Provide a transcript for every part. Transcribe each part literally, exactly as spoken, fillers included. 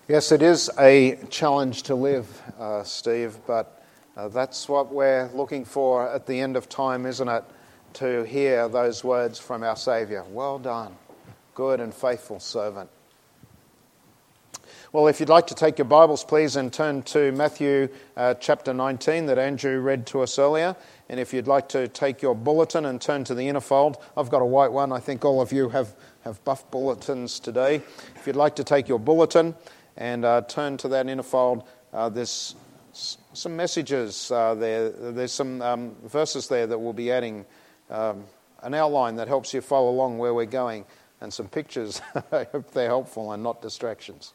Yes, it is a challenge to live, uh, Steve, but uh, that's what we're looking for at the end of time, isn't it? To hear those words from our Saviour. Well done, good and faithful servant. Well, if you'd like to take your Bibles, please, and turn to Matthew uh, chapter nineteen that Andrew read to us earlier. And if you'd like to take your bulletin and turn to the inner fold, I've got a white one. I think all of you have, have buff bulletins today. If you'd like to take your bulletin and uh, turn to that inner fold, uh, there's some messages uh, there. There's some um, verses there that we'll be adding, um, an outline that helps you follow along where we're going, and some pictures. I hope they're helpful and not distractions.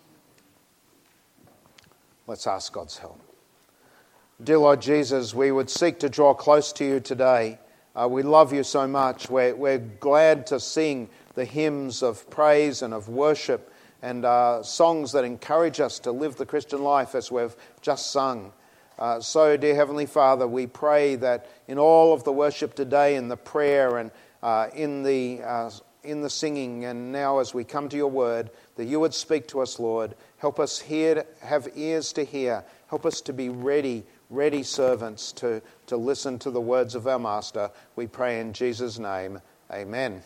Let's ask God's help. Dear Lord Jesus, we would seek to draw close to you today. Uh, we love you so much. We're, we're glad to sing the hymns of praise and of worship and uh, songs that encourage us to live the Christian life as we've just sung. Uh, so, dear Heavenly Father, we pray that in all of the worship today, in the prayer and uh, in the uh, in the singing, and now as we come to your word, that you would speak to us, Lord. Help us hear, have ears to hear. Help us to be ready, ready servants to, to listen to the words of our Master. We pray in Jesus' name. Amen.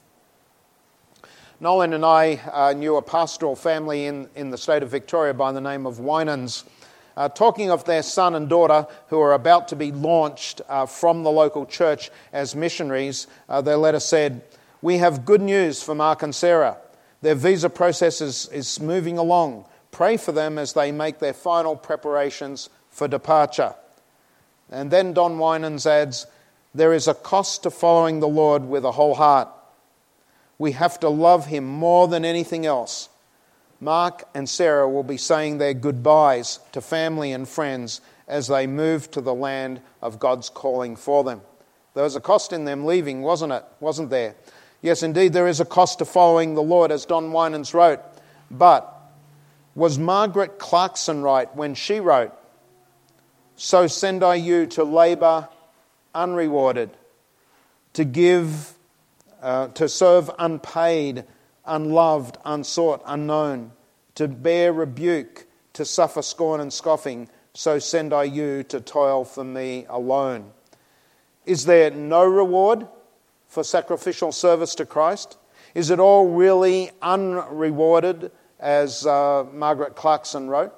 Nolan and I uh, knew a pastoral family in, in the state of Victoria by the name of Winans. Uh, talking of their son and daughter who are about to be launched uh, from the local church as missionaries, uh, their letter said, "We have good news for Mark and Sarah. Their visa process is, is moving along. Pray for them as they make their final preparations for departure." And then Don Winans adds, "There is a cost to following the Lord with a whole heart. We have to love him more than anything else. Mark and Sarah will be saying their goodbyes to family and friends as they move to the land of God's calling for them." There was a cost in them leaving, wasn't it? Wasn't there? Yes, indeed, there is a cost to following the Lord, as Don Winans wrote. But was Margaret Clarkson right when she wrote, "So send I you to labour unrewarded, to give, uh, to serve unpaid, unloved, unsought, unknown, to bear rebuke, to suffer scorn and scoffing, so send I you to toil for me alone." Is there no reward for sacrificial service to Christ? Is it all really unrewarded, as uh, Margaret Clarkson wrote?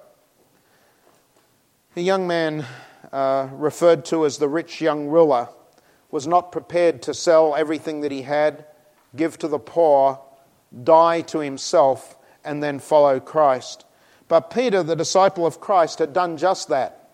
A young man uh, referred to as the rich young ruler was not prepared to sell everything that he had, give to the poor, die to himself, and then follow Christ. But Peter, the disciple of Christ, had done just that.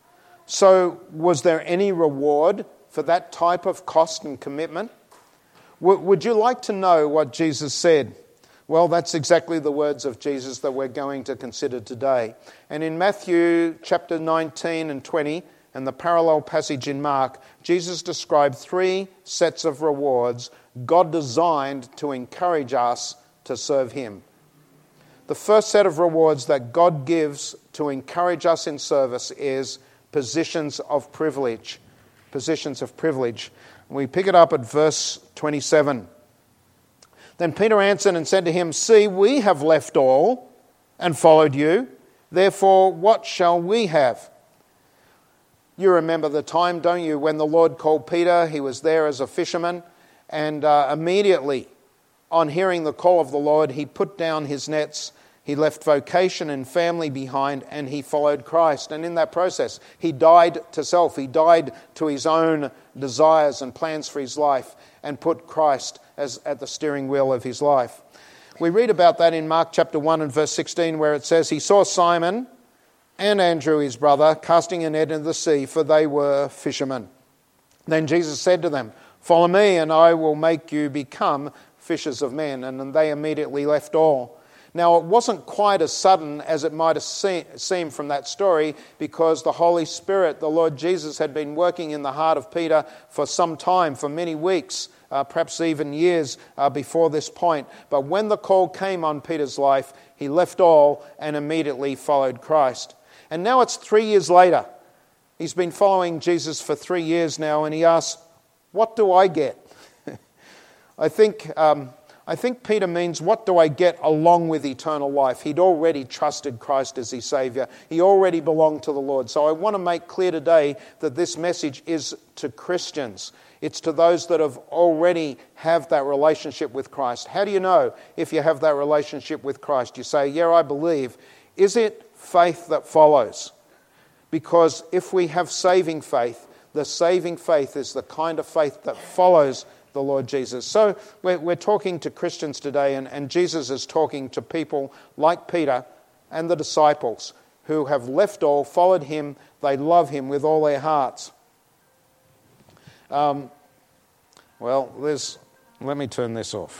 So was there any reward for that type of cost and commitment? Would you like to know what Jesus said? Well, that's exactly the words of Jesus that we're going to consider today. And in Matthew chapter nineteen and twenty, and the parallel passage in Mark, Jesus described three sets of rewards God designed to encourage us to serve him. The first set of rewards that God gives to encourage us in service is positions of privilege. Positions of privilege. We pick it up at verse twenty-seven. "Then Peter answered and said to him, 'See, we have left all and followed you. Therefore, what shall we have?'" You remember the time, don't you, when the Lord called Peter? He was there as a fisherman, and uh, immediately on hearing the call of the Lord, he put down his nets. He left vocation and family behind, and he followed Christ. And in that process, he died to self. He died to his own desires and plans for his life, and put Christ as at the steering wheel of his life. We read about that in Mark chapter one and verse sixteen, where it says, "He saw Simon and Andrew his brother casting a net into the sea, for they were fishermen. Then Jesus said to them, 'Follow me, and I will make you become fishers of men.' And they immediately left all." Now, it wasn't quite as sudden as it might have seemed from that story, because the Holy Spirit, the Lord Jesus, had been working in the heart of Peter for some time, for many weeks, uh, perhaps even years uh, before this point. But when the call came on Peter's life, he left all and immediately followed Christ. And now it's three years later. He's been following Jesus for three years now, and he asks, "What do I get?" I think... Um, I think Peter means, what do I get along with eternal life? He'd already trusted Christ as his Saviour. He already belonged to the Lord. So I want to make clear today that this message is to Christians. It's to those that have already have that relationship with Christ. How do you know if you have that relationship with Christ? You say, yeah, I believe. Is it faith that follows? Because if we have saving faith, the saving faith is the kind of faith that follows the Lord Jesus. So we're, we're talking to Christians today, and, and Jesus is talking to people like Peter and the disciples who have left all, followed him, they love him with all their hearts. Um, well, there's, let me turn this off.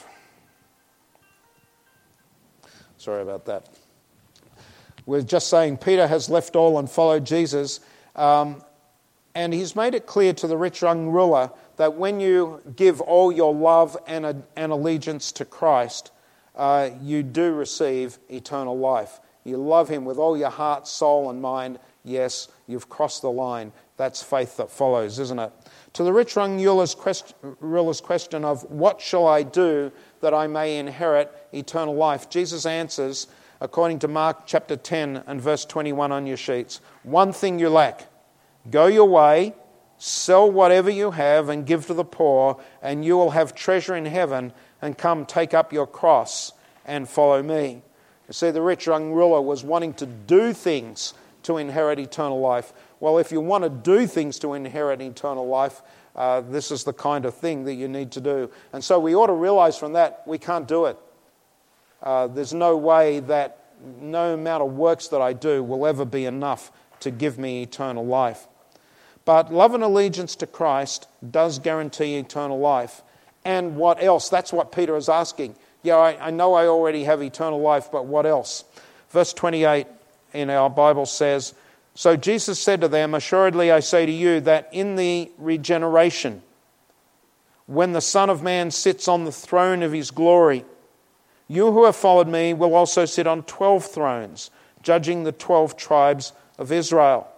Sorry about that. We're just saying Peter has left all and followed Jesus, um, and he's made it clear to the rich young ruler that when you give all your love and, a, and allegiance to Christ, uh, you do receive eternal life. You love him with all your heart, soul, and mind. Yes, you've crossed the line. That's faith that follows, isn't it? To the rich young ruler's question, ruler's question of, what shall I do that I may inherit eternal life? Jesus answers, according to Mark chapter ten and verse twenty-one on your sheets, one thing you lack. Go your way, sell whatever you have and give to the poor, and you will have treasure in heaven, and come take up your cross and follow me. You see, the rich young ruler was wanting to do things to inherit eternal life. Well, if you want to do things to inherit eternal life, uh, this is the kind of thing that you need to do. And so we ought to realize from that we can't do it. Uh, there's no way that no amount of works that I do will ever be enough to give me eternal life. But love and allegiance to Christ does guarantee eternal life. And what else? That's what Peter is asking. Yeah, I, I know I already have eternal life, but what else? Verse twenty-eight in our Bible says, so Jesus said to them, assuredly I say to you that in the regeneration, when the Son of Man sits on the throne of his glory, you who have followed me will also sit on twelve thrones, judging the twelve tribes of Israel.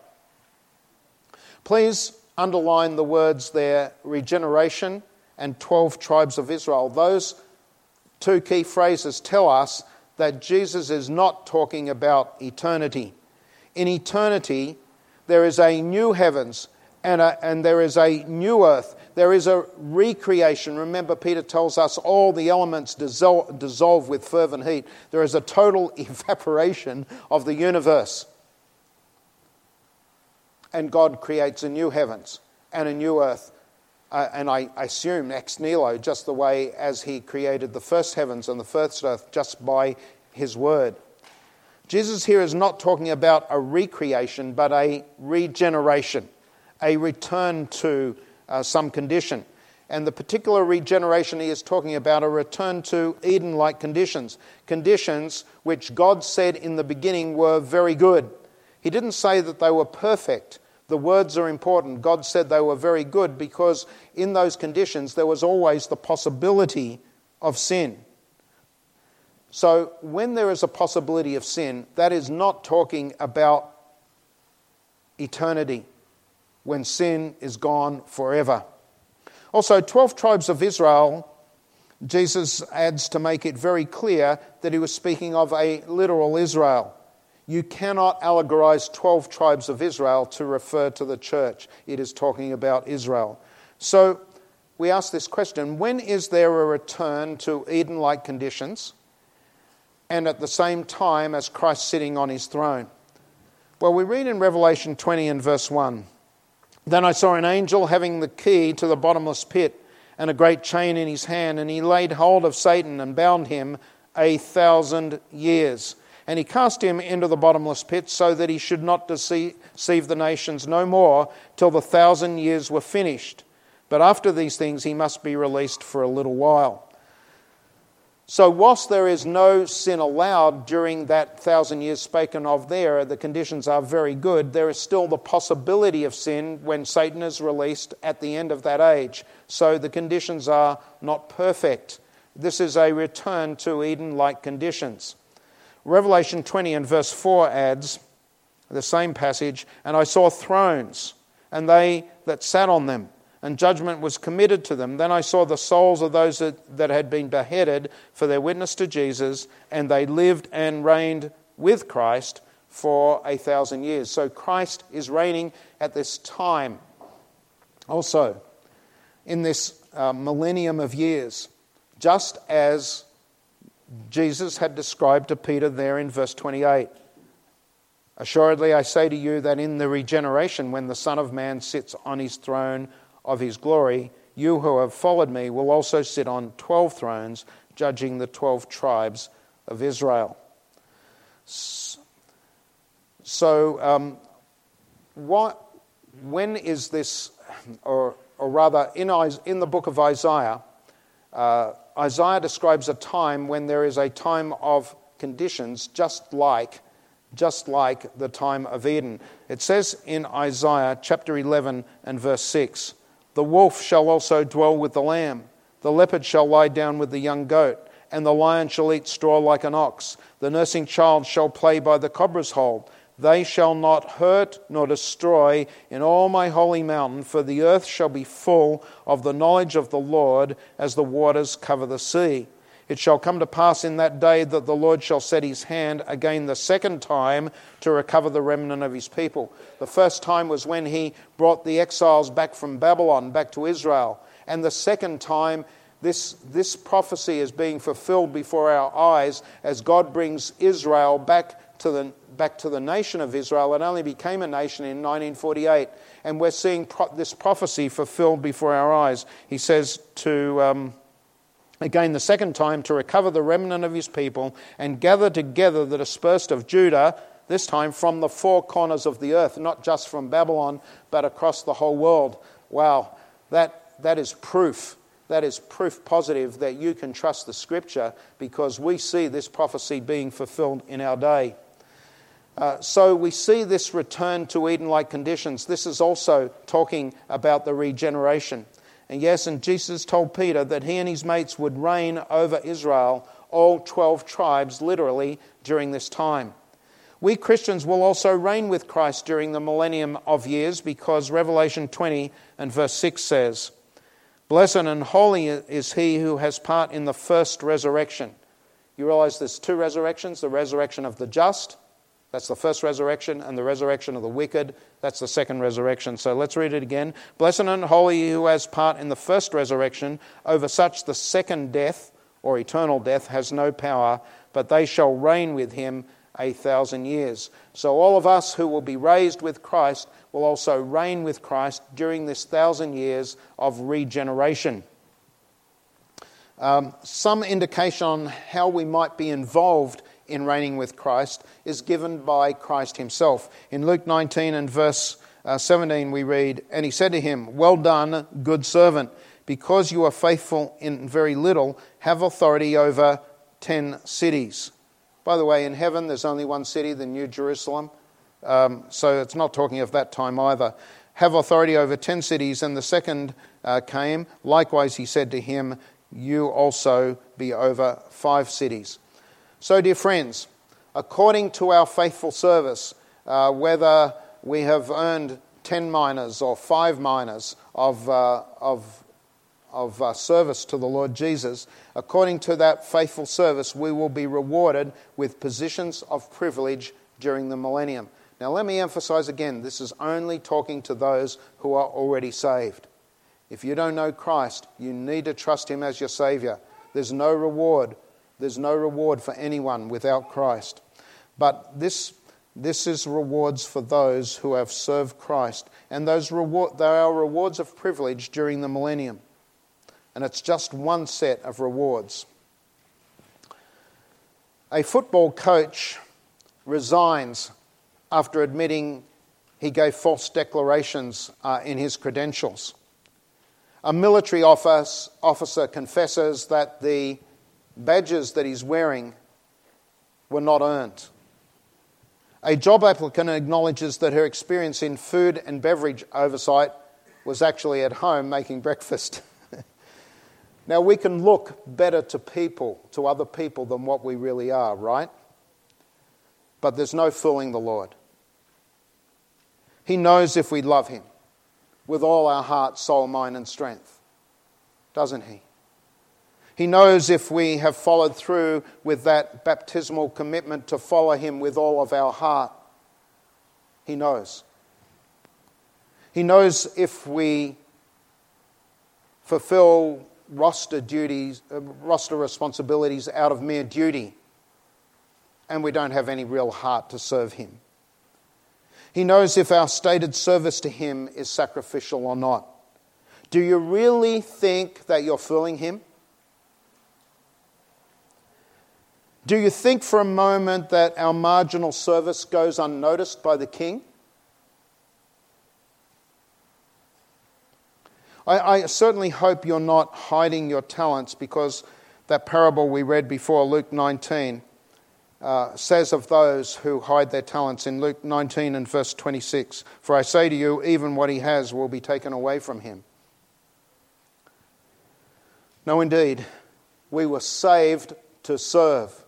Please underline the words there, regeneration and twelve tribes of Israel. Those two key phrases tell us that Jesus is not talking about eternity. In eternity, there is a new heavens and, a, and there is a new earth. There is a recreation. Remember, Peter tells us all the elements dissolve, dissolve with fervent heat. There is a total evaporation of the universe. And God creates a new heavens and a new earth. Uh, and I, I assume ex nihilo, just the way as he created the first heavens and the first earth, just by his word. Jesus here is not talking about a recreation, but a regeneration, a return to uh, some condition. And the particular regeneration he is talking about, a return to Eden-like conditions, conditions which God said in the beginning were very good. He didn't say that they were perfect. The words are important. God said they were very good because in those conditions there was always the possibility of sin. So when there is a possibility of sin, that is not talking about eternity, when sin is gone forever. Also, twelve tribes of Israel, Jesus adds to make it very clear that he was speaking of a literal Israel. You cannot allegorize twelve tribes of Israel to refer to the church. It is talking about Israel. So we ask this question, when is there a return to Eden-like conditions and at the same time as Christ sitting on his throne? Well, we read in Revelation twenty and verse one, then I saw an angel having the key to the bottomless pit and a great chain in his hand, and he laid hold of Satan and bound him a thousand years. And he cast him into the bottomless pit so that he should not deceive the nations no more till the thousand years were finished. But after these things he must be released for a little while. So whilst there is no sin allowed during that thousand years spoken of there, the conditions are very good, there is still the possibility of sin when Satan is released at the end of that age. So the conditions are not perfect. This is a return to Eden-like conditions. Revelation twenty and verse four adds, the same passage, and I saw thrones, and they that sat on them, and judgment was committed to them. Then I saw the souls of those that, that had been beheaded for their witness to Jesus, and they lived and reigned with Christ for a thousand years. So Christ is reigning at this time. Also, in this uh, millennium of years, just as Jesus had described to Peter there in verse twenty-eight. Assuredly, I say to you that in the regeneration, when the Son of Man sits on his throne of his glory, you who have followed me will also sit on twelve thrones, judging the twelve tribes of Israel. So, um, what, when is this, or, or rather, in, in the book of Isaiah, uh, Isaiah describes a time when there is a time of conditions just like just like the time of Eden. It says in Isaiah chapter eleven and verse six, "The wolf shall also dwell with the lamb, the leopard shall lie down with the young goat, and the lion shall eat straw like an ox. The nursing child shall play by the cobra's hole. They shall not hurt nor destroy in all my holy mountain, for the earth shall be full of the knowledge of the Lord as the waters cover the sea. It shall come to pass in that day that the Lord shall set his hand again the second time to recover the remnant of his people." The first time was when he brought the exiles back from Babylon, back to Israel. And the second time, this, this prophecy is being fulfilled before our eyes as God brings Israel back to the back to the nation of Israel. It only became a nation in nineteen forty-eight. And we're seeing pro- this prophecy fulfilled before our eyes. He says to... Um, Again, the second time, to recover the remnant of his people and gather together the dispersed of Judah, this time from the four corners of the earth, not just from Babylon, but across the whole world. Wow, that that is proof. That is proof positive that you can trust the Scripture, because we see this prophecy being fulfilled in our day. Uh, so we see this return to Eden-like conditions. This is also talking about the regeneration. And yes, and Jesus told Peter that he and his mates would reign over Israel, all twelve tribes, literally, during this time. We Christians will also reign with Christ during the millennium of years, because Revelation twenty and verse six says, "Blessed and holy is he who has part in the first resurrection." You realize there's two resurrections, the resurrection of the just, that's the first resurrection, and the resurrection of the wicked, that's the second resurrection. So let's read it again. "Blessed and holy who has part in the first resurrection. Over such the second death, or eternal death, has no power, but they shall reign with him a thousand years." So all of us who will be raised with Christ will also reign with Christ during this thousand years of regeneration. Um, some indication on how we might be involved in reigning with Christ is given by Christ himself. In Luke nineteen and verse uh, seventeen we read, "And he said to him, 'Well done, good servant, because you are faithful in very little, have authority over ten cities.'" By the way, in heaven there's only one city, the New Jerusalem. Um, so it's not talking of that time either. "Have authority over ten cities." And the second uh, came. Likewise he said to him, "You also be over five cities." So, dear friends, according to our faithful service, uh, whether we have earned ten minas or five minas of uh, of of uh, service to the Lord Jesus, according to that faithful service, we will be rewarded with positions of privilege during the millennium. Now, let me emphasize again: this is only talking to those who are already saved. If you don't know Christ, you need to trust him as your Savior. There's no reward. There's no reward for anyone without Christ. But this, this is rewards for those who have served Christ. And those reward, they are rewards of privilege during the millennium. And it's just one set of rewards. A football coach resigns after admitting he gave false declarations uh, in his credentials. A military office, officer confesses that the badges that he's wearing were not earned. A job applicant acknowledges that her experience in food and beverage oversight was actually at home making breakfast. Now, we can look better to people, to other people, than what we really are, right? But there's no fooling the Lord. He knows if we love him. with all our heart, soul, mind and strength, doesn't he? He knows if we have followed through with that baptismal commitment to follow him with all of our heart. He knows. He knows if we fulfill roster duties, uh, roster responsibilities out of mere duty, and we don't have any real heart to serve him. He knows if our stated service to him is sacrificial or not. Do you really think that you're fooling him? Do you think for a moment that our marginal service goes unnoticed by the king? I, I certainly hope you're not hiding your talents, because that parable we read before, Luke nineteen, uh, says of those who hide their talents in Luke nineteen and verse twenty-six, "For I say to you, even what he has will be taken away from him." No, indeed, we were saved to serve.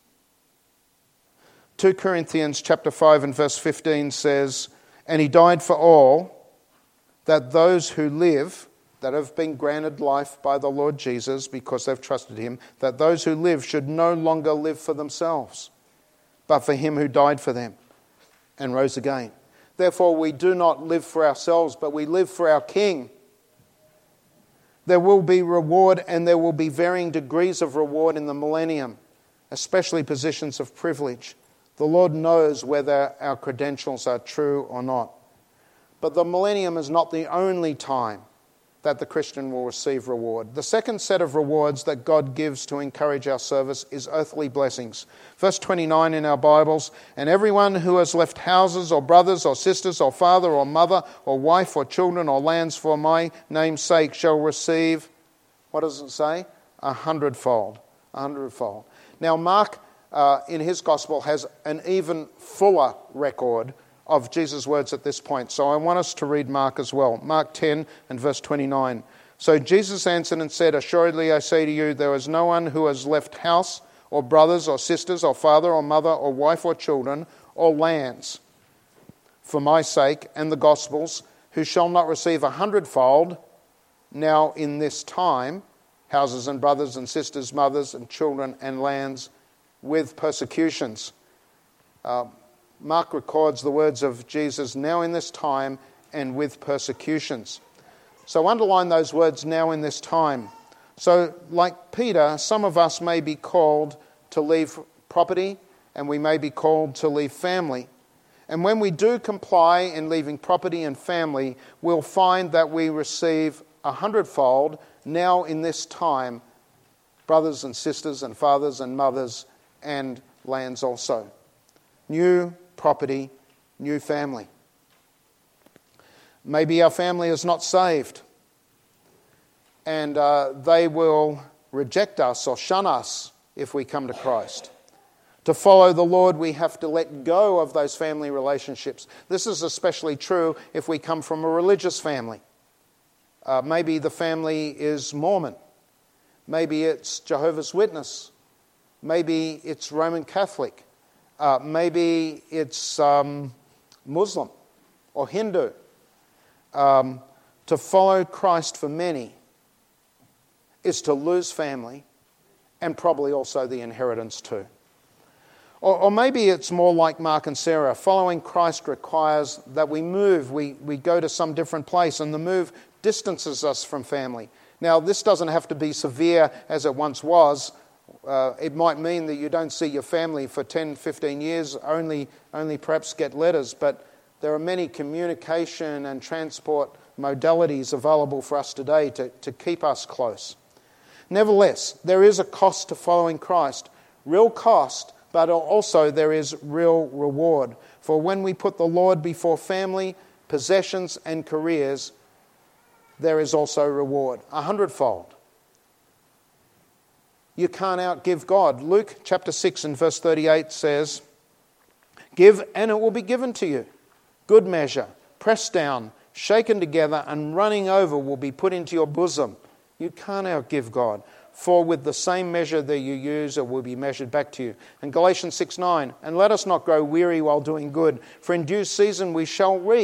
Second Corinthians chapter five and verse fifteen says, "And he died for all, that those who live," that have been granted life by the Lord Jesus because they've trusted him, "that those who live should no longer live for themselves, but for him who died for them and rose again." Therefore we do not live for ourselves, but we live for our King. There will be reward, and there will be varying degrees of reward in the millennium, especially positions of privilege. The Lord knows whether our credentials are true or not. But the millennium is not the only time that the Christian will receive reward. The second set of rewards that God gives to encourage our service is earthly blessings. Verse twenty-nine in our Bibles, "And everyone who has left houses or brothers or sisters or father or mother or wife or children or lands for my name's sake shall receive," what does it say? A hundredfold. A hundredfold. Now Mark, uh, in his gospel, has an even fuller record of Jesus' words at this point. So I want us to read Mark as well. Mark ten and verse twenty-nine. "So Jesus answered and said, Assuredly I say to you, there is no one who has left house or brothers or sisters or father or mother or wife or children or lands for my sake and the gospel's, who shall not receive a hundredfold now in this time, houses and brothers and sisters, mothers and children and lands, with persecutions." Uh, Mark records the words of Jesus, "now in this time and with persecutions." So underline those words, "now in this time." So like Peter, some of us may be called to leave property, and we may be called to leave family. And when we do comply in leaving property and family, we'll find that we receive a hundredfold now in this time, brothers and sisters and fathers and mothers and lands also. New property, new family. Maybe our family is not saved, and uh, they will reject us or shun us if we come to Christ. To follow the Lord, we have to let go of those family relationships. This is especially true if we come from a religious family. Uh, maybe the family is Mormon. Maybe it's Jehovah's Witness. Maybe it's Roman Catholic. Uh, maybe it's um, Muslim or Hindu. Um, to follow Christ for many is to lose family and probably also the inheritance too. Or, or maybe it's more like Mark and Sarah. Following Christ requires that we move. We, we go to some different place, and the move distances us from family. Now, this doesn't have to be severe as it once was. Uh, it might mean that you don't see your family for ten, fifteen years, only, only perhaps get letters, but there are many communication and transport modalities available for us today to, to keep us close. Nevertheless, there is a cost to following Christ, real cost, but also there is real reward. For when we put the Lord before family, possessions and careers, there is also reward, a hundredfold. You can't outgive God. Luke chapter six and verse thirty-eight says, "Give and it will be given to you. Good measure, pressed down, shaken together and running over will be put into your bosom." You can't outgive God. "For with the same measure that you use, it will be measured back to you." And Galatians six nine, "And let us not grow weary while doing good, for in due season we shall reap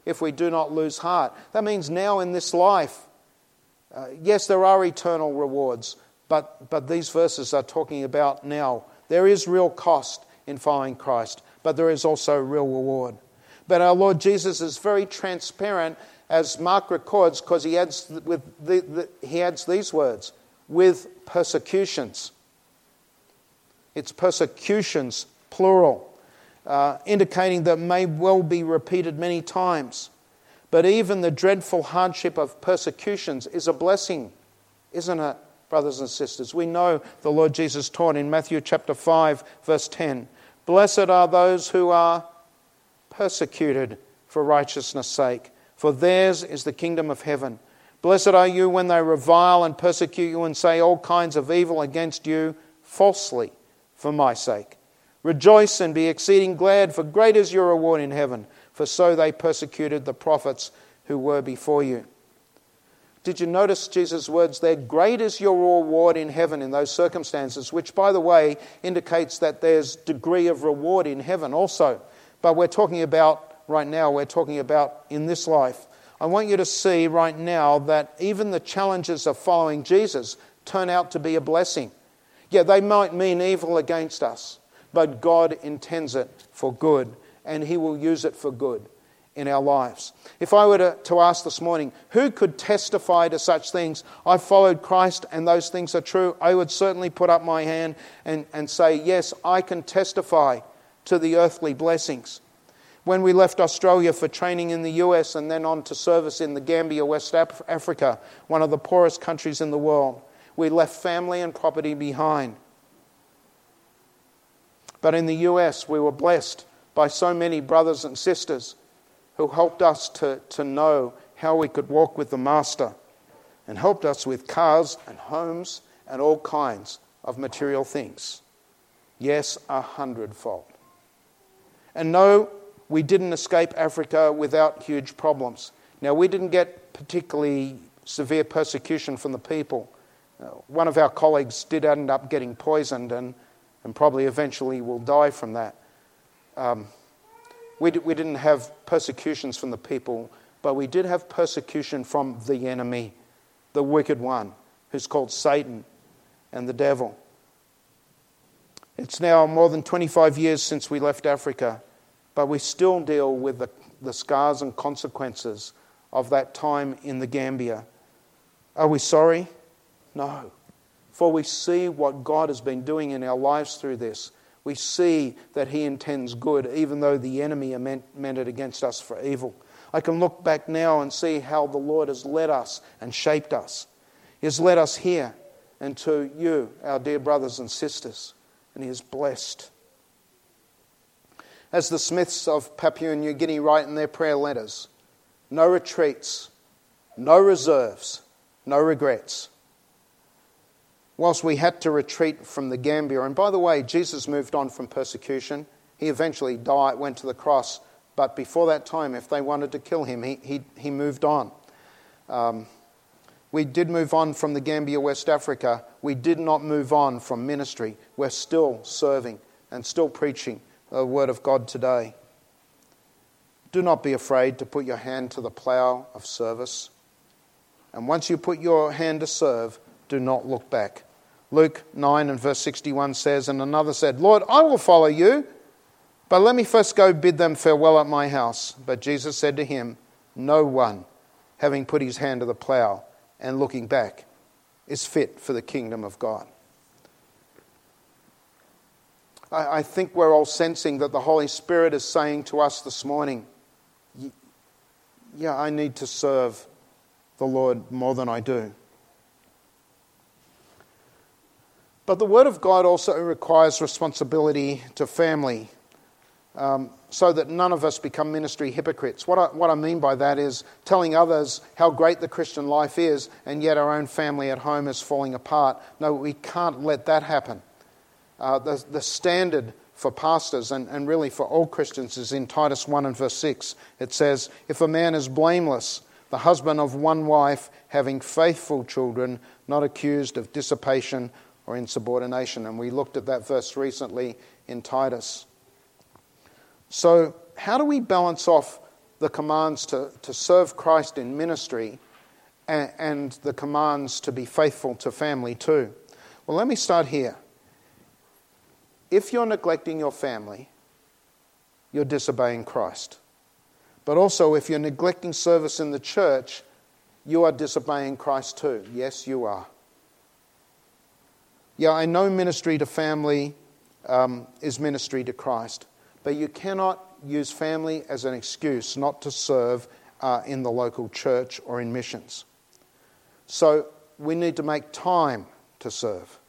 if we do not lose heart. That means now in this life, uh, yes, there are eternal rewards, but, but these verses are talking about now. There is real cost in following Christ, but there is also real reward. But our Lord Jesus is very transparent, as Mark records, because he adds with the, the, he adds these words, with persecutions. It's persecutions, plural, uh, indicating that may well be repeated many times. But even the dreadful hardship of persecutions is a blessing, isn't it, brothers and sisters? We know the Lord Jesus taught in Matthew chapter five, verse ten, "Blessed are those who are persecuted for righteousness' sake, for theirs is the kingdom of heaven. Blessed are you when they revile and persecute you and say all kinds of evil against you falsely for my sake. Rejoice and be exceeding glad, for great is your reward in heaven, for so they persecuted the prophets who were before you." Did you notice Jesus' words there? Great is your reward in heaven in those circumstances, which, by the way, indicates that there's degree of reward in heaven also. But we're talking about, right now, we're talking about in this life. I want you to see right now that even the challenges of following Jesus turn out to be a blessing. Yeah, they might mean evil against us, but God intends it for good, and He will use it for good in our lives. If I were to, to ask this morning, who could testify to such things? I followed Christ and those things are true. I would certainly put up my hand and, and say, yes, I can testify to the earthly blessings. When we left Australia for training in the U S and then on to service in the Gambia, West Africa, one of the poorest countries in the world, we left family and property behind. But in the U S, we were blessed by so many brothers and sisters who helped us to, to know how we could walk with the Master, and helped us with cars and homes and all kinds of material things. Yes, a hundredfold. And no, we didn't escape Africa without huge problems. Now, we didn't get particularly severe persecution from the people. Uh, one of our colleagues did end up getting poisoned and, and probably eventually will die from that. Um, we, d- we didn't have persecutions from the people, but we did have persecution from the enemy, the wicked one, who's called Satan and the devil. It's now more than twenty-five years since we left Africa, but we still deal with the, the scars and consequences of that time in the Gambia. Are we sorry? No. For we see what God has been doing in our lives through this. We see that He intends good, even though the enemy meant, meant it against us for evil. I can look back now and see how the Lord has led us and shaped us. He has led us here and to you, our dear brothers and sisters, and He has blessed. As the Smiths of Papua New Guinea write in their prayer letters, no retreats, no reserves, no regrets. Whilst we had to retreat from the Gambia, and by the way, Jesus moved on from persecution. He eventually died, went to the cross, but before that time, if they wanted to kill him, he he, he moved on. Um, we did move on from the Gambia, West Africa. We did not move on from ministry. We're still serving and still preaching the Word of God today. Do not be afraid to put your hand to the plough of service. And once you put your hand to serve, do not look back. Luke nine and verse sixty-one says, "And another said, Lord, I will follow you, but let me first go bid them farewell at my house. But Jesus said to him, No one, having put his hand to the plough and looking back, is fit for the kingdom of God." I, I think we're all sensing that the Holy Spirit is saying to us this morning, yeah, I need to serve the Lord more than I do. But the Word of God also requires responsibility to family, um, so that none of us become ministry hypocrites. What I, what I mean by that is telling others how great the Christian life is, and yet our own family at home is falling apart. No, we can't let that happen. Uh, the, the standard for pastors and, and really for all Christians is in Titus one and verse six. It says, "If a man is blameless, the husband of one wife, having faithful children, not accused of dissipation or insubordination." And we looked at that verse recently in Titus. So how do we balance off the commands to, to serve Christ in ministry and, and the commands to be faithful to family too. Well, let me start here. If you're neglecting your family, you're disobeying Christ. But also, if you're neglecting service in the church, you are disobeying Christ too. Yes, you are. Yeah, I know ministry to family um, is ministry to Christ, but you cannot use family as an excuse not to serve uh, in the local church or in missions. So we need to make time to serve.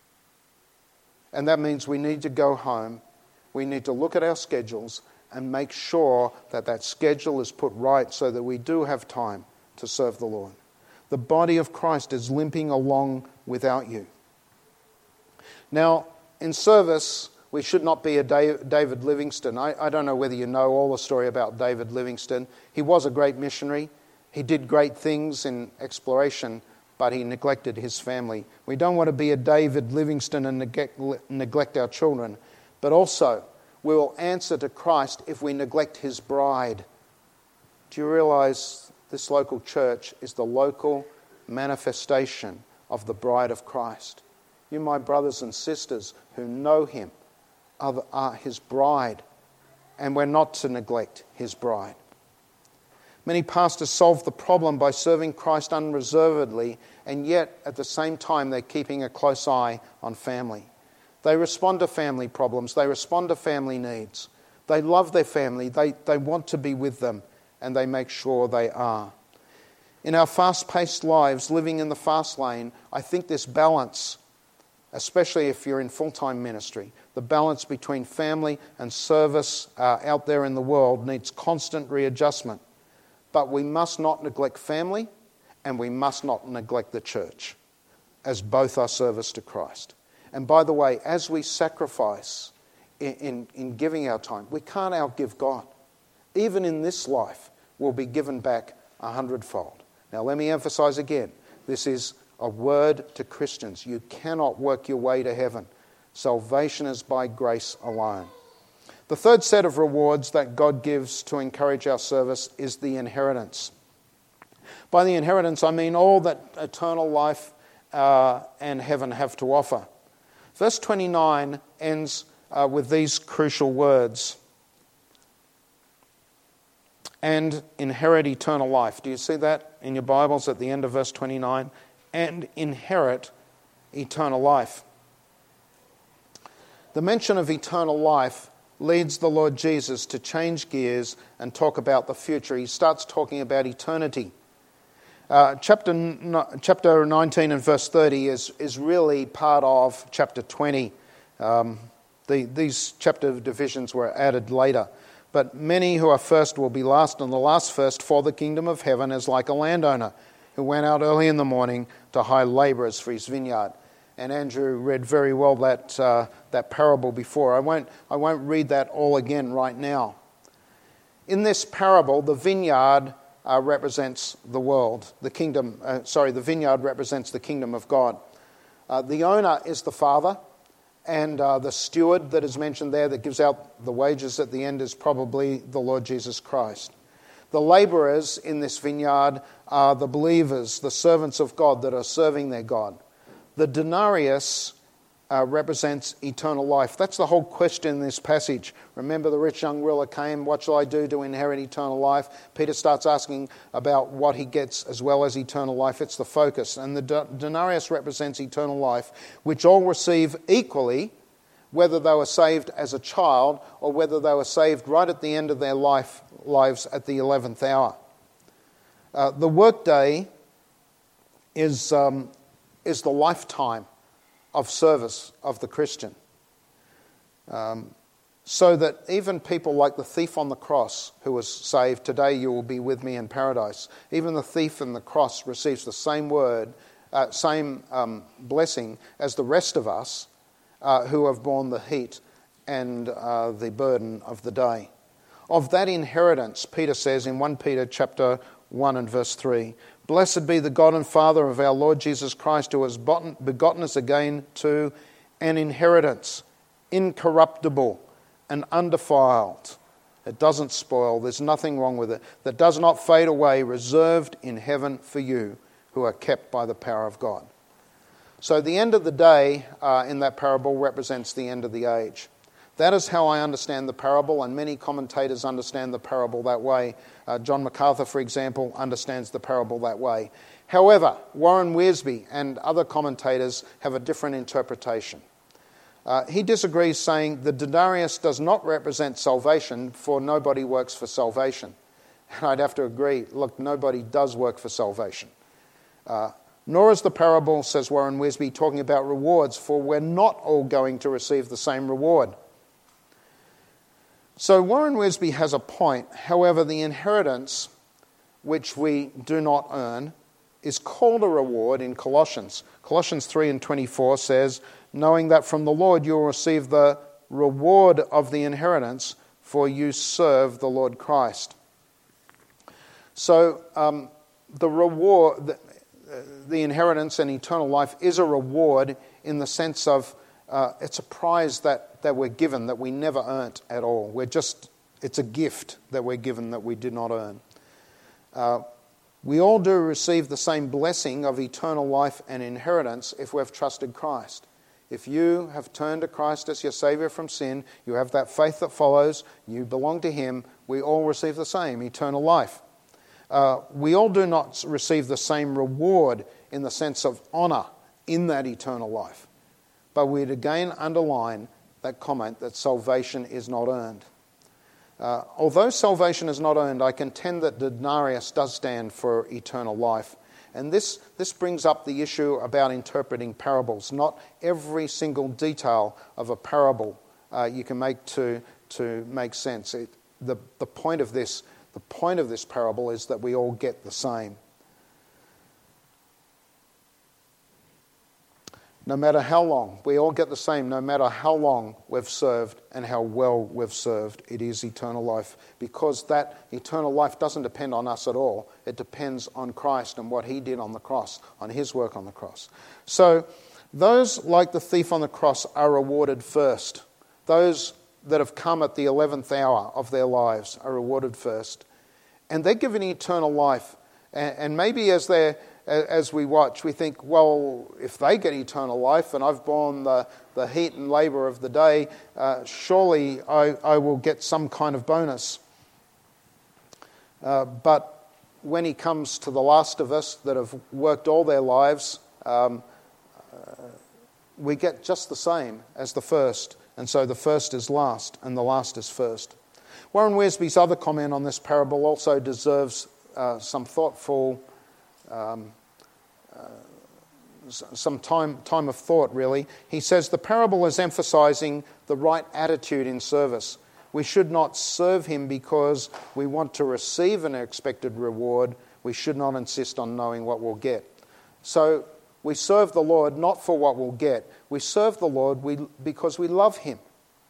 And that means we need to go home, we need to look at our schedules and make sure that that schedule is put right so that we do have time to serve the Lord. The body of Christ is limping along without you. Now, in service, we should not be a David Livingstone. I, I don't know whether you know all the story about David Livingstone. He was a great missionary. He did great things in exploration, but he neglected his family. We don't want to be a David Livingstone and neglect, neglect our children, but also we will answer to Christ if we neglect his bride. Do you realize this local church is the local manifestation of the bride of Christ? You, my brothers and sisters who know him, are, are his bride, and we're not to neglect his bride. Many pastors solve the problem by serving Christ unreservedly, and yet at the same time they're keeping a close eye on family. They respond to family problems, they respond to family needs. They love their family, they, they want to be with them, and they make sure they are. In our fast-paced lives, living in the fast lane, I think this balance, especially if you're in full-time ministry, the balance between family and service uh, out there in the world needs constant readjustment. But we must not neglect family, and we must not neglect the church, as both are service to Christ. And by the way, as we sacrifice in, in, in giving our time, we can't outgive God. Even in this life, we'll be given back a hundredfold. Now let me emphasize again, this is a word to Christians. You cannot work your way to heaven. Salvation is by grace alone. The third set of rewards that God gives to encourage our service is the inheritance. By the inheritance, I mean all that eternal life uh, and heaven have to offer. Verse twenty-nine ends uh, with these crucial words. And inherit eternal life. Do you see that in your Bibles at the end of verse twenty-nine? And inherit eternal life. The mention of eternal life leads the Lord Jesus to change gears and talk about the future. He starts talking about eternity. Uh, chapter chapter nineteen and verse thirty is, is really part of chapter twenty. Um, the, these chapter divisions were added later. But many who are first will be last, and the last first, for the kingdom of heaven is like a landowner who went out early in the morning to hire labourers for his vineyard. And Andrew read very well that uh, that parable before. I won't I won't read that all again right now. In this parable, the vineyard uh, represents the world. The kingdom, uh, sorry, the vineyard represents the kingdom of God. Uh, the owner is the father, and uh, the steward that is mentioned there that gives out the wages at the end is probably the Lord Jesus Christ. The labourers in this vineyard are the believers, the servants of God that are serving their God. The denarius uh, represents eternal life. That's the whole question in this passage. Remember, the rich young ruler came, what shall I do to inherit eternal life? Peter starts asking about what he gets as well as eternal life. It's the focus. And the denarius represents eternal life, which all receive equally, whether they were saved as a child or whether they were saved right at the end of their life lives at the eleventh hour. Uh, the workday is... Um, is the lifetime of service of the Christian. Um, so that even people like the thief on the cross who was saved, today you will be with me in paradise, even the thief on the cross receives the same word, uh, same um, blessing as the rest of us uh, who have borne the heat and uh, the burden of the day. Of that inheritance, Peter says in First Peter chapter one and verse three, blessed be the God and Father of our Lord Jesus Christ, who has begotten us again to an inheritance, incorruptible and undefiled, It doesn't spoil. There's nothing wrong with it. That does not fade away, reserved in heaven for you who are kept by the power of God. So the end of the day uh, in that parable represents the end of the age. That is how I understand the parable, and many commentators understand the parable that way. Uh, John MacArthur, for example, understands the parable that way. However, Warren Wiersbe and other commentators have a different interpretation. Uh, he disagrees, saying the denarius does not represent salvation, for nobody works for salvation. And I'd have to agree, look, nobody does work for salvation. Uh, nor is the parable, says Warren Wiersbe, talking about rewards, for we're not all going to receive the same reward. So Warren Wiersbe has a point. However, the inheritance, which we do not earn, is called a reward in Colossians. Colossians three and twenty-four says, knowing that from the Lord you will receive the reward of the inheritance, for you serve the Lord Christ. So um, the reward, the, uh, the inheritance and eternal life is a reward in the sense of uh, it's a prize that, that we're given that we never earned at all. We're just, it's a gift that we're given that we did not earn. Uh, we all do receive the same blessing of eternal life and inheritance if we've trusted Christ. If you have turned to Christ as your Saviour from sin, you have that faith that follows, you belong to Him, we all receive the same, eternal life. Uh, we all do not receive the same reward in the sense of honour in that eternal life. But we'd again underline that comment that salvation is not earned. Uh, although salvation is not earned, I contend that denarius does stand for eternal life. And this, this brings up the issue about interpreting parables. Not every single detail of a parable uh, you can make to, to make sense. It, the, the, point of this, the point of this parable is that we all get the same. No matter how long, we all get the same, no matter how long we've served and how well we've served, it is eternal life. Because that eternal life doesn't depend on us at all. It depends on Christ and what He did on the cross, on His work on the cross. So those like the thief on the cross are rewarded first. Those that have come at the eleventh hour of their lives are rewarded first. And they're given eternal life. And maybe as they're As we watch, we think, well, if they get eternal life and I've borne the, the heat and labour of the day, uh, surely I, I will get some kind of bonus. Uh, but when He comes to the last of us that have worked all their lives, um, uh, we get just the same as the first. And so the first is last and the last is first. Warren Wiersbe's other comment on this parable also deserves uh, some thoughtful Um, uh, some time time of thought, really. He says the parable is emphasizing the right attitude in service. We should not serve Him because we want to receive an expected reward. We should not insist on knowing what we'll get. So we serve the Lord not for what we'll get. We serve the Lord we, because we love Him.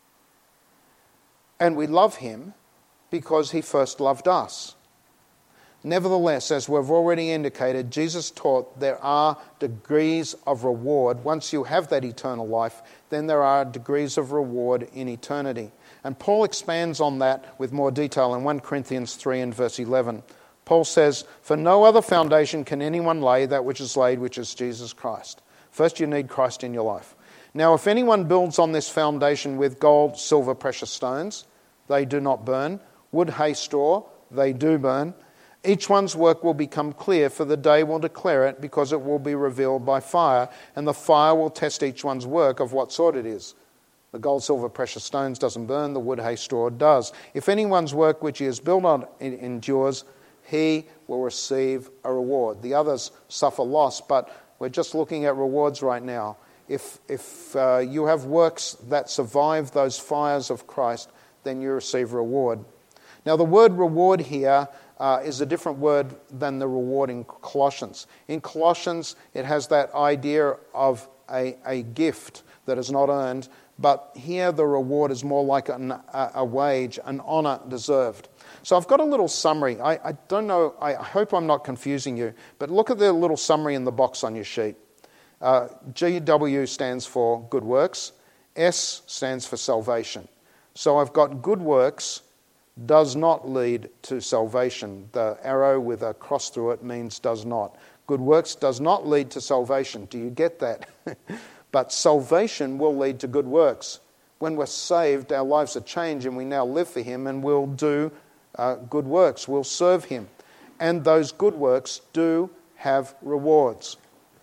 And we love Him because He first loved us. Nevertheless, as we've already indicated, Jesus taught there are degrees of reward. Once you have that eternal life, then there are degrees of reward in eternity. And Paul expands on that with more detail in First Corinthians three and verse eleven. Paul says, "For no other foundation can anyone lay that which is laid, which is Jesus Christ." First, you need Christ in your life. "Now, if anyone builds on this foundation with gold, silver, precious stones, they do not burn. Wood, hay, straw, they do burn. Each one's work will become clear, for the day will declare it, because it will be revealed by fire, and the fire will test each one's work of what sort it is. The gold, silver, precious stones doesn't burn, the wood, hay, straw does. If anyone's work which he has built on endures, he will receive a reward. The others suffer loss, but we're just looking at rewards right now. If, if uh, you have works that survive those fires of Christ, then you receive reward. Now, the word reward here Uh, is a different word than the reward in Colossians. In Colossians, it has that idea of a, a gift that is not earned, but here the reward is more like an, a, a wage, an honour deserved. So I've got a little summary. I, I don't know, I hope I'm not confusing you, but look at the little summary in the box on your sheet. Uh, G W stands for good works. S stands for salvation. So I've got good works, does not lead to salvation. The arrow with a cross through it means does not. Good works does not lead to salvation. Do you get that? But salvation will lead to good works. When we're saved, our lives are changed and we now live for Him, and we'll do uh, good works. We'll serve Him. And those good works do have rewards.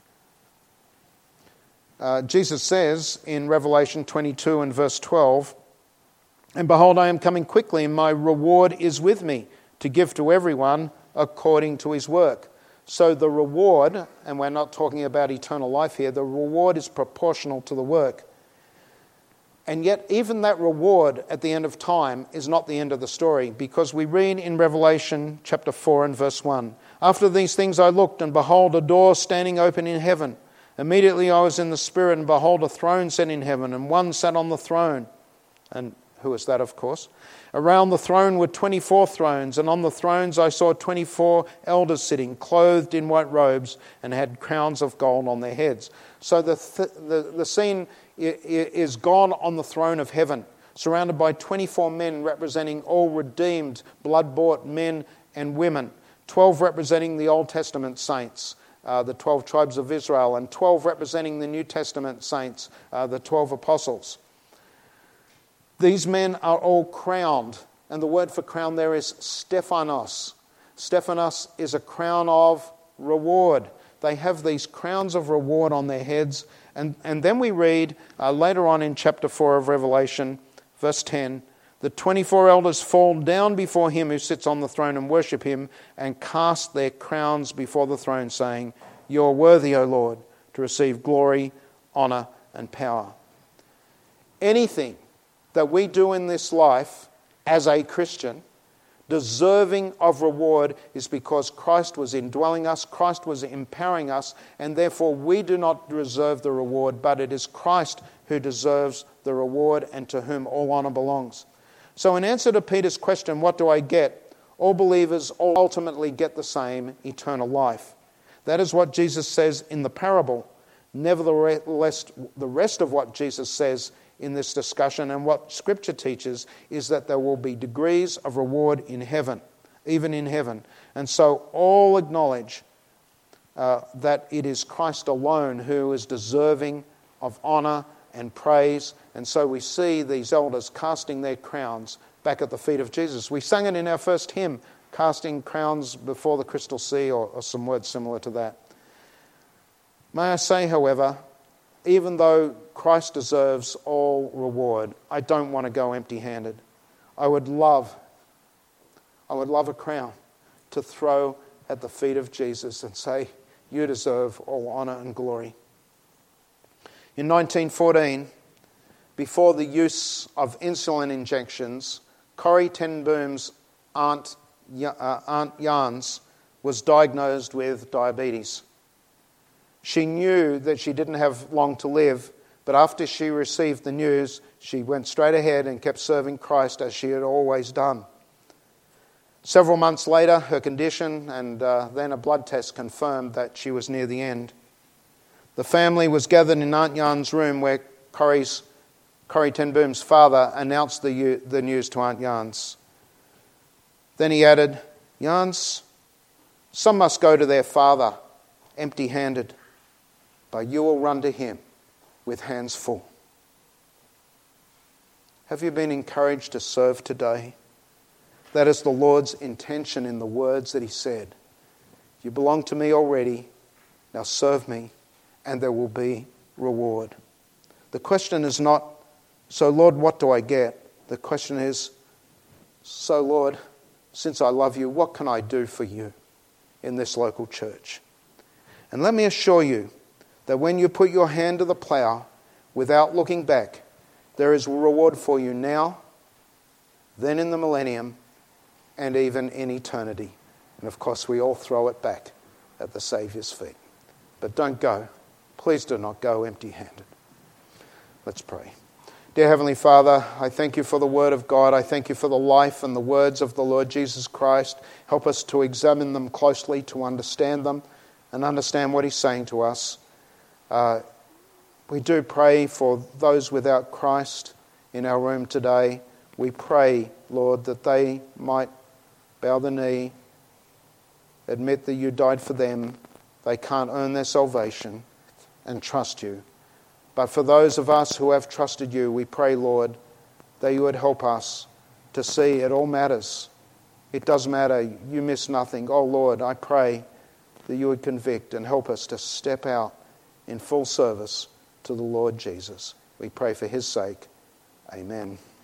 Uh, Jesus says in Revelation twenty-two and verse twelve, "And behold, I am coming quickly, and my reward is with me, to give to everyone according to his work." So the reward, and we're not talking about eternal life here, the reward is proportional to the work. And yet even that reward at the end of time is not the end of the story, because we read in Revelation chapter four and verse one, "After these things I looked, and behold, a door standing open in heaven. Immediately I was in the Spirit, and behold, a throne set in heaven, and one sat on the throne." And who is that, of course? "Around the throne were twenty-four thrones, and on the thrones I saw twenty-four elders sitting, clothed in white robes, and had crowns of gold on their heads." So the th- the, the scene is God on the throne of heaven, surrounded by twenty-four men representing all redeemed, blood-bought men and women, twelve representing the Old Testament saints, uh, the twelve tribes of Israel, and twelve representing the New Testament saints, uh, the twelve apostles. These men are all crowned, and the word for crown there is Stephanos. Stephanos is a crown of reward. They have these crowns of reward on their heads. And, and then we read uh, later on in chapter four of Revelation, verse ten, "The twenty-four elders fall down before Him who sits on the throne and worship Him, and cast their crowns before the throne, saying, 'You are worthy, O Lord, to receive glory, honor, and power.'" Anything that we do in this life as a Christian, deserving of reward, is because Christ was indwelling us, Christ was empowering us, and therefore we do not deserve the reward, but it is Christ who deserves the reward and to whom all honor belongs. So in answer to Peter's question, what do I get? All believers all ultimately get the same, eternal life. That is what Jesus says in the parable. Nevertheless, the rest of what Jesus says in this discussion and what Scripture teaches is that there will be degrees of reward in heaven, even in heaven. And so all acknowledge uh, that it is Christ alone who is deserving of honor and praise. And so we see these elders casting their crowns back at the feet of Jesus. We sang it in our first hymn, "Casting Crowns Before the Crystal Sea," or, or some words similar to that. May I say, however, even though Christ deserves all reward, I don't want to go empty-handed. I would love, I would love a crown to throw at the feet of Jesus and say, "You deserve all honor and glory." In nineteen fourteen, before the use of insulin injections, Corrie ten Boom's aunt, uh, Aunt Jans was diagnosed with diabetes. She knew that she didn't have long to live, but after she received the news, she went straight ahead and kept serving Christ as she had always done. Several months later, her condition and uh, then a blood test confirmed that she was near the end. The family was gathered in Aunt Jan's room where Corrie's, Corrie ten Boom's father announced the, the news to Aunt Jan's. Then he added, "Jans, some must go to their father empty-handed, but you will run to him with hands full." Have you been encouraged to serve today? That is the Lord's intention in the words that He said. "You belong to me already, now serve me, and there will be reward." The question is not, "So Lord, what do I get?" The question is, "So Lord, since I love you, what can I do for you in this local church?" And let me assure you that when you put your hand to the plough without looking back, there is reward for you now, then in the millennium, and even in eternity. And of course, we all throw it back at the Saviour's feet. But don't go. Please do not go empty-handed. Let's pray. Dear Heavenly Father, I thank you for the Word of God. I thank you for the life and the words of the Lord Jesus Christ. Help us to examine them closely, to understand them, and understand what He's saying to us. Uh, we do pray for those without Christ in our room today. We pray, Lord, that they might bow the knee, admit that you died for them. They can't earn their salvation, and trust you. But for those of us who have trusted you, we pray, Lord, that you would help us to see it all matters. It does matter. You miss nothing. Oh, Lord, I pray that you would convict and help us to step out in full service to the Lord Jesus. We pray for his sake. Amen.